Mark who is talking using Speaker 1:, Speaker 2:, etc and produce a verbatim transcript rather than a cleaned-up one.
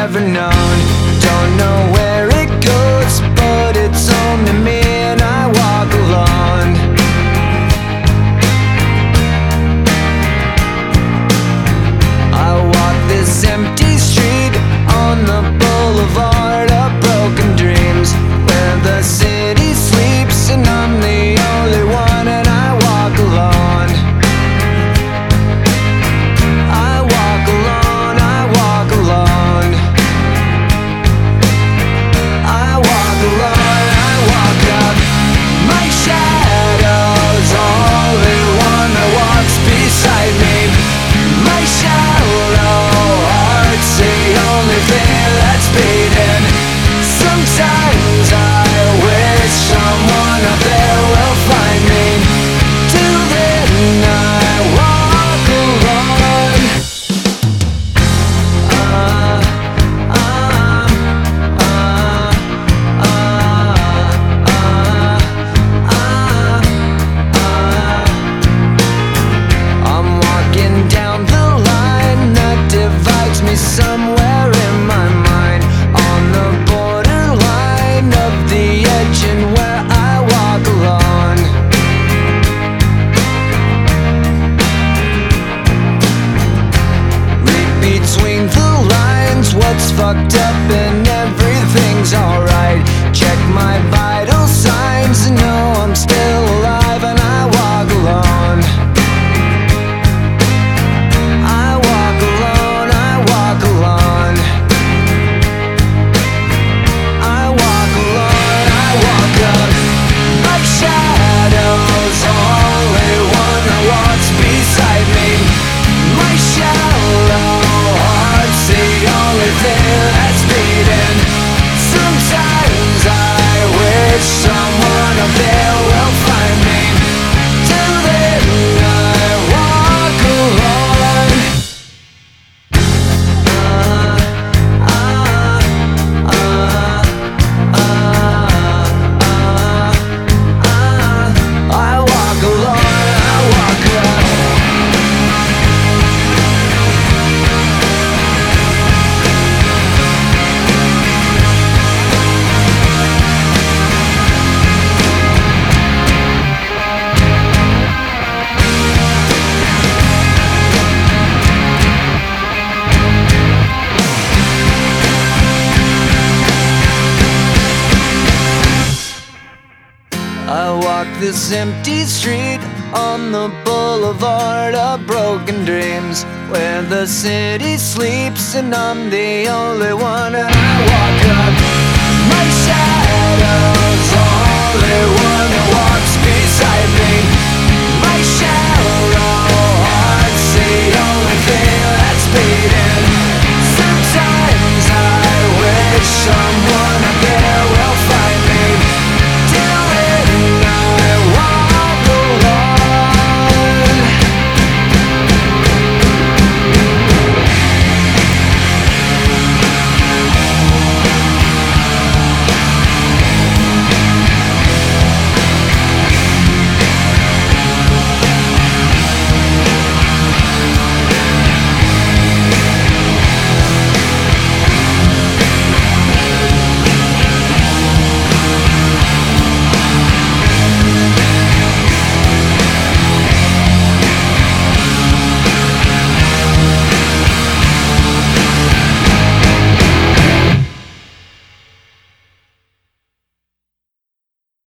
Speaker 1: ever known. Don't know where it goes, but it's home to me, and I walk alone. I walk this empty street on the boulevard of broken dreams, where the city sleeps and I'm the only one, and I walk alone. I walk alone, I walk alone. I walk alone, I walk up. My shadow's only one that walks beside me. My shallow heart's the only thing that's beating. Sometimes I wish someone up there will find me. Till then I walk alone. Uh, uh, uh, uh, uh, uh. I'm walking down the line that divides me somewhere in my mind, on the borderline of the edge and where I walk alone. Read between the lines what's fucked up and everything's alright. Check my vital signs and know I'm still alive, and I walk alone. I walk alone, I walk alone. I walk alone, I walk up. My shadow's only one that walks beside me. My shallow heart's the only thing that's beating. Sometimes I wish someone up there will find me. Till then I walk alone. Uh, uh, uh, uh, uh, uh. I walk alone, I walk up. I walk this empty street on the boulevard of broken dreams, where the city sleeps and I'm the only one, and I walk up. My shadow